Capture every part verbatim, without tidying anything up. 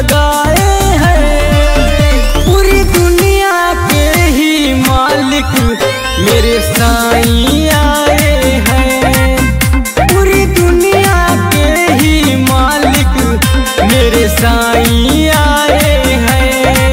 लगाए हैं। पूरी दुनिया के ही मालिक मेरे साईं आए हैं। पूरी दुनिया के ही मालिक मेरे साईं आए हैं।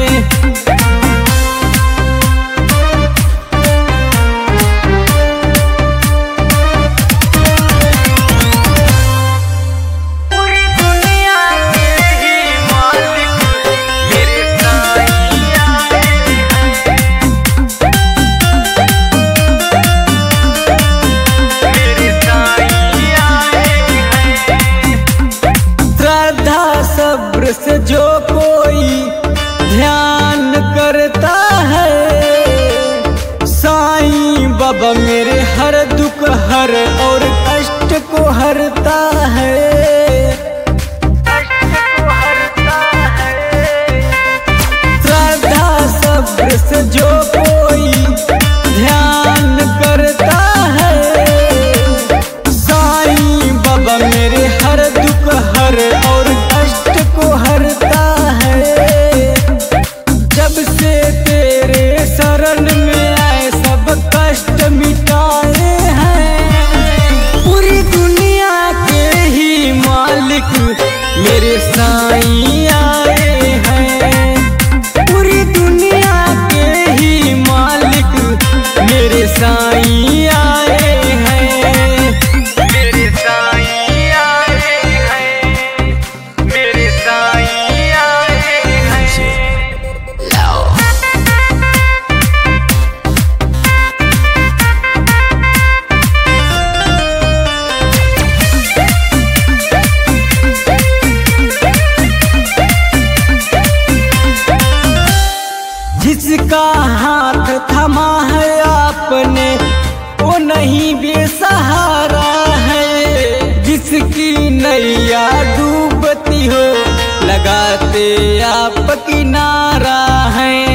सब्र से जो कोई ध्यान करता है, साईं बाबा मेरे हर दुख हर और कष्ट को हरता है। कष्ट को हरता है। श्रद्धा सब्र से जो कोई ध्यान करता है, साईं बाबा मेरे हर दुख हर और को हरता है। जब से तेरे शरण में आए सब कष्ट मिटाए हैं। पूरी दुनिया के ही मालिक मेरे साईं आए हैं। पूरी दुनिया के ही मालिक मेरे साईं आए हैं। मेरे साईं आए हैं। मेरे साईं आए हैं। जिसका हाथ थमा है आपने वो नहीं बेसहारा है। जिसकी नैया डूबती हो लगाते आप किनारा है।